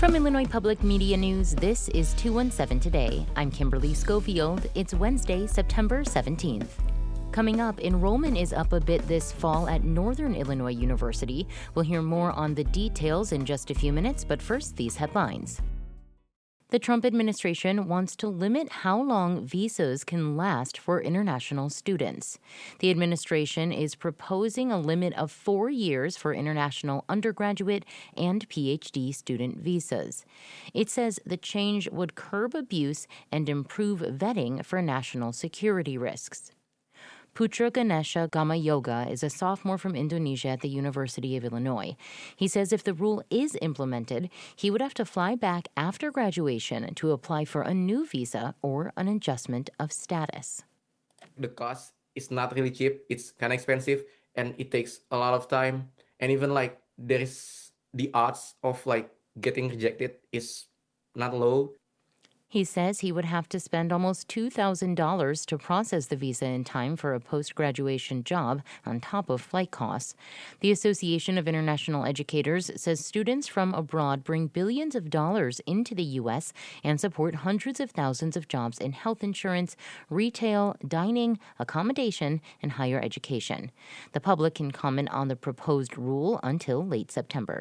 From Illinois Public Media News, this is 217 Today. I'm Kimberly Schofield. It's Wednesday, September 17th. Coming up, enrollment is up a bit this fall at Northern Illinois University. We'll hear more on the details in just a few minutes, but first, these headlines. The Trump administration wants to limit how long visas can last for international students. The administration is proposing a limit of 4 years for international undergraduate and PhD student visas. It says the change would curb abuse and improve vetting for national security risks. Putra Ganesha Gamayoga is a sophomore from Indonesia at the University of Illinois. He says if the rule is implemented, he would have to fly back after graduation to apply for a new visa or an adjustment of status. The cost is not really cheap. It's kind of expensive and it takes a lot of time. And even there is the odds of getting rejected is not low. He says he would have to spend almost $2,000 to process the visa in time for a post-graduation job on top of flight costs. The Association of International Educators says students from abroad bring billions of dollars into the U.S. and support hundreds of thousands of jobs in health insurance, retail, dining, accommodation, and higher education. The public can comment on the proposed rule until late September.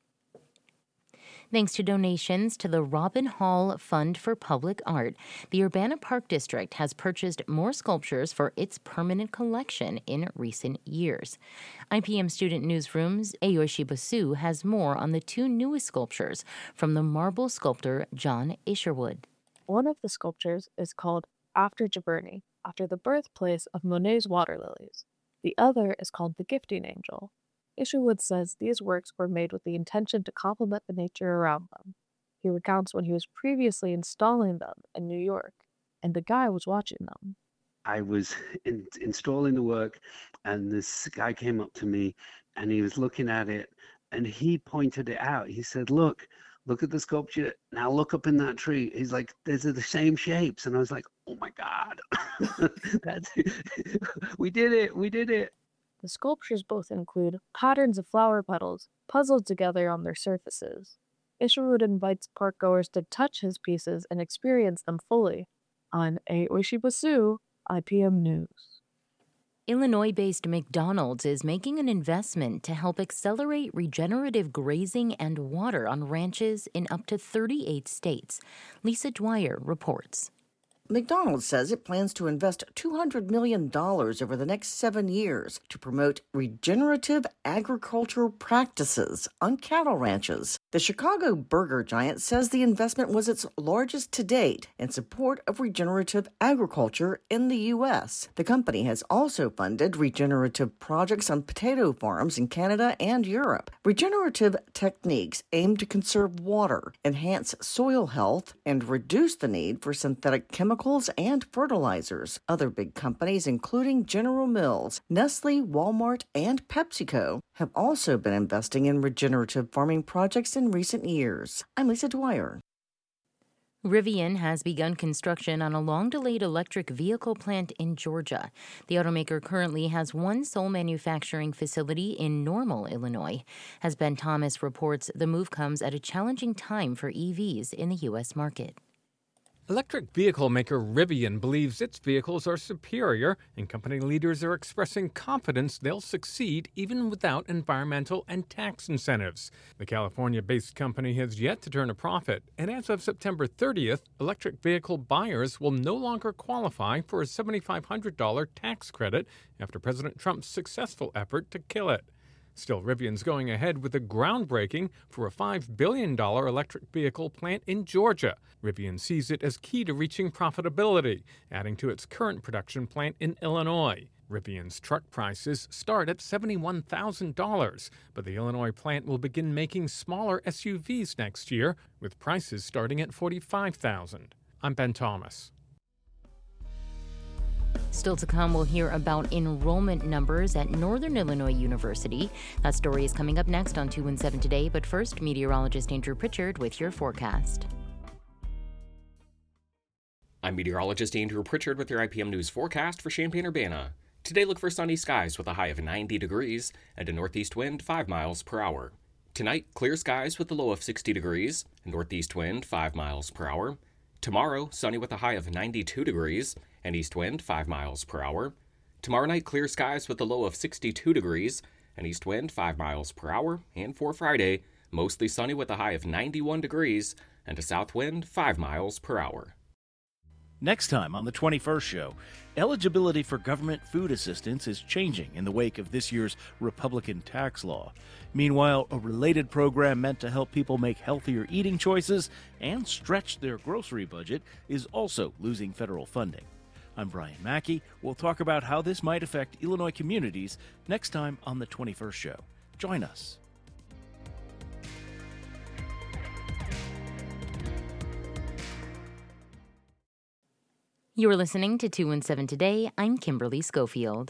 Thanks to donations to the Robin Hall Fund for Public Art, the Urbana Park District has purchased more sculptures for its permanent collection in recent years. IPM Student Newsroom's Ayoshi Basu has more on the two newest sculptures from the marble sculptor John Isherwood. One of the sculptures is called After Giverny, after the birthplace of Monet's water lilies. The other is called The Gifting Angel. Isherwood says these works were made with the intention to complement the nature around them. He recounts when he was previously installing them in New York, and the guy was watching them. I was installing the work, and this guy came up to me, and he was looking at it, and he pointed it out. He said, look at the sculpture. Now look up in that tree. He's like, these are the same shapes. And I was like, oh my God, we did it. The sculptures both include patterns of flower petals puzzled together on their surfaces. Isherwood invites parkgoers to touch his pieces and experience them fully. On Ayoshi Basu, IPM News. Illinois-based McDonald's is making an investment to help accelerate regenerative grazing and water on ranches in up to 38 states. Lisa Dwyer reports. McDonald's says it plans to invest $200 million over the next 7 years to promote regenerative agricultural practices on cattle ranches. The Chicago burger giant says the investment was its largest to date in support of regenerative agriculture in the U.S. The company has also funded regenerative projects on potato farms in Canada and Europe. Regenerative techniques aim to conserve water, enhance soil health, and reduce the need for synthetic chemicals and fertilizers. Other big companies, including General Mills, Nestle, Walmart, and PepsiCo, have also been investing in regenerative farming projects in recent years. I'm Lisa Dwyer. Rivian has begun construction on a long-delayed electric vehicle plant in Georgia. The automaker currently has one sole manufacturing facility in Normal, Illinois. As Ben Thomas reports, the move comes at a challenging time for EVs in the U.S. market. Electric vehicle maker Rivian believes its vehicles are superior, and company leaders are expressing confidence they'll succeed even without environmental and tax incentives. The California-based company has yet to turn a profit, and as of September 30th, electric vehicle buyers will no longer qualify for a $7,500 tax credit after President Trump's successful effort to kill it. Still, Rivian's going ahead with a groundbreaking for a $5 billion electric vehicle plant in Georgia. Rivian sees it as key to reaching profitability, adding to its current production plant in Illinois. Rivian's truck prices start at $71,000, but the Illinois plant will begin making smaller SUVs next year, with prices starting at $45,000. I'm Ben Thomas. Still to come, we'll hear about enrollment numbers at Northern Illinois University. That story is coming up next on 217 Today, but first, meteorologist Andrew Pritchard with your forecast. I'm meteorologist Andrew Pritchard with your IPM News forecast for Champaign-Urbana. Today, look for sunny skies with a high of 90 degrees and a northeast wind 5 miles per hour. Tonight, clear skies with a low of 60 degrees, northeast wind 5 miles per hour. Tomorrow, sunny with a high of 92 degrees, and east wind 5 miles per hour. Tomorrow night, clear skies with a low of 62 degrees, and east wind 5 miles per hour. And for Friday, mostly sunny with a high of 91 degrees, and a south wind 5 miles per hour. Next time on the 21st show, eligibility for government food assistance is changing in the wake of this year's Republican tax law. Meanwhile, a related program meant to help people make healthier eating choices and stretch their grocery budget is also losing federal funding. I'm Brian Mackey. We'll talk about how this might affect Illinois communities next time on the 21st show. Join us. You're listening to 217 Today. I'm Kimberly Schofield.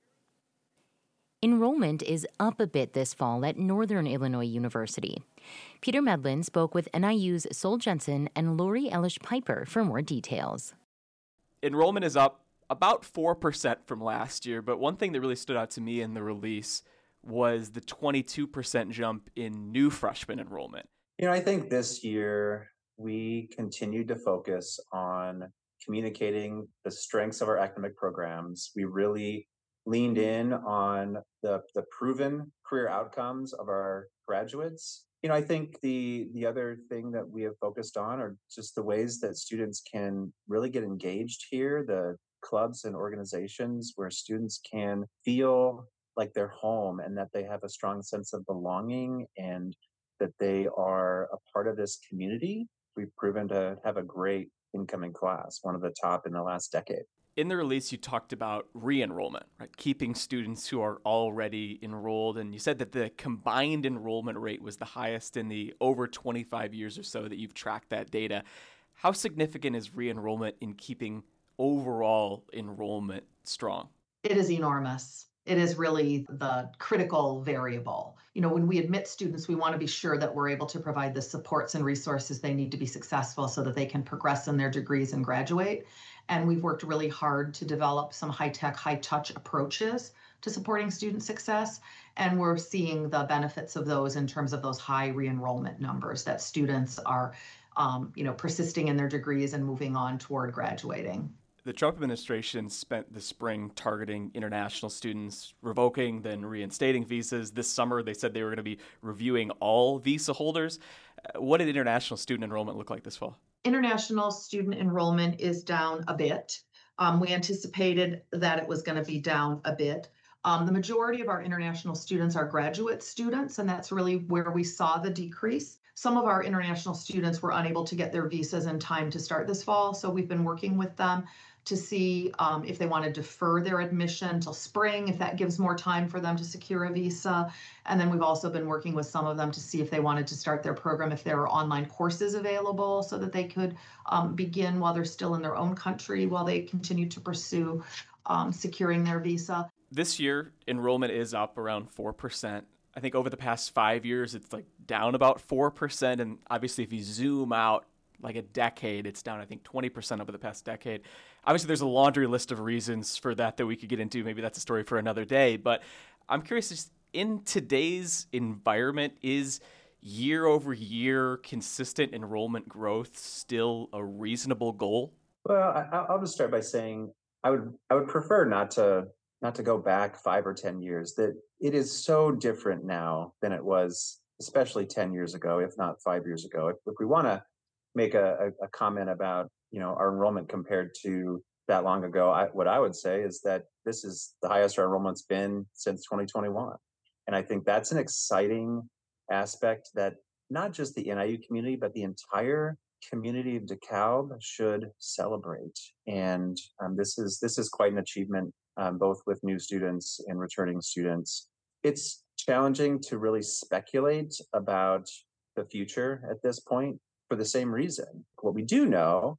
Enrollment is up a bit this fall at Northern Illinois University. Peter Medlin spoke with NIU's Sol Jensen and Lori Elish-Piper for more details. Enrollment is up about 4% from last year, but one thing that really stood out to me in the release was the 22% jump in new freshman enrollment. I think this year we continued to focus on communicating the strengths of our academic programs. We really leaned in on the proven career outcomes of our graduates. I think the other thing that we have focused on are just the ways that students can really get engaged here, the clubs and organizations where students can feel like they're home and that they have a strong sense of belonging and that they are a part of this community. We've proven to have a great incoming class, one of the top in the last decade. In the release, you talked about re-enrollment, right? Keeping students who are already enrolled. And you said that the combined enrollment rate was the highest in the over 25 years or so that you've tracked that data. How significant is re-enrollment in keeping overall enrollment strong? It is enormous. It is really the critical variable. When we admit students, we want to be sure that we're able to provide the supports and resources they need to be successful so that they can progress in their degrees and graduate. And we've worked really hard to develop some high-tech, high-touch approaches to supporting student success. And we're seeing the benefits of those in terms of those high re-enrollment numbers, that students are persisting in their degrees and moving on toward graduating. The Trump administration spent the spring targeting international students, revoking, then reinstating visas. This summer, they said they were going to be reviewing all visa holders. What did international student enrollment look like this fall? International student enrollment is down a bit. We anticipated that it was going to be down a bit. The majority of our international students are graduate students, and that's really where we saw the decrease. Some of our international students were unable to get their visas in time to start this fall, so we've been working with them to see if they want to defer their admission till spring, if that gives more time for them to secure a visa. And then we've also been working with some of them to see if they wanted to start their program, if there are online courses available so that they could begin while they're still in their own country, while they continue to pursue securing their visa. This year, enrollment is up around 4%. I think over the past 5 years, it's down about 4%. And obviously, if you zoom out like a decade, it's down, I think, 20% over the past decade. Obviously, there's a laundry list of reasons for that we could get into. Maybe that's a story for another day. But I'm curious, just in today's environment, is year over year consistent enrollment growth still a reasonable goal? Well, I'll just start by saying I would prefer not to go back 5 or 10 years. That it is so different now than it was, especially 10 years ago, if not 5 years ago. If we want to make a comment about our enrollment compared to that long ago, what I would say is that this is the highest our enrollment's been since 2021, and I think that's an exciting aspect that not just the NIU community but the entire community of DeKalb should celebrate. And this is quite an achievement, both with new students and returning students. It's challenging to really speculate about the future at this point for the same reason. What we do know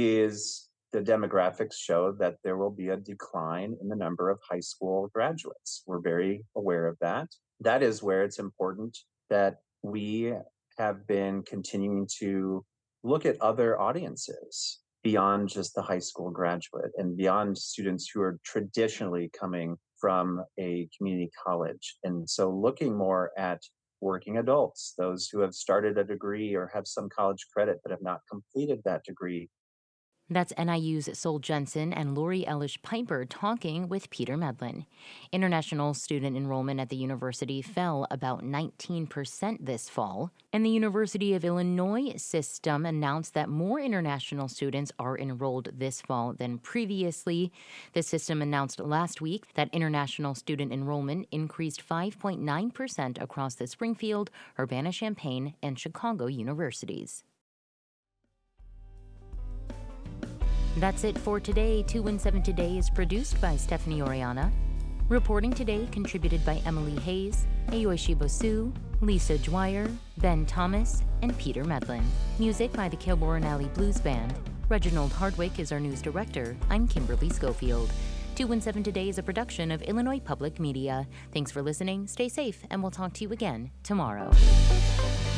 is the demographics show that there will be a decline in the number of high school graduates. We're very aware of that. That is where it's important that we have been continuing to look at other audiences beyond just the high school graduate and beyond students who are traditionally coming from a community college. And so looking more at working adults, those who have started a degree or have some college credit but have not completed that degree. That's NIU's Sol Jensen and Lori Ellish Piper talking with Peter Medlin. International student enrollment at the university fell about 19% this fall, and the University of Illinois system announced that more international students are enrolled this fall than previously. The system announced last week that international student enrollment increased 5.9% across the Springfield, Urbana-Champaign, and Chicago universities. That's it for today. 217 Today is produced by Stephanie Oriana. Reporting today contributed by Emily Hayes, Ayoshi Bosu, Lisa Dwyer, Ben Thomas, and Peter Medlin. Music by the Kilbourne Alley Blues Band. Reginald Hardwick is our news director. I'm Kimberly Schofield. 217 Today is a production of Illinois Public Media. Thanks for listening, stay safe, and we'll talk to you again tomorrow.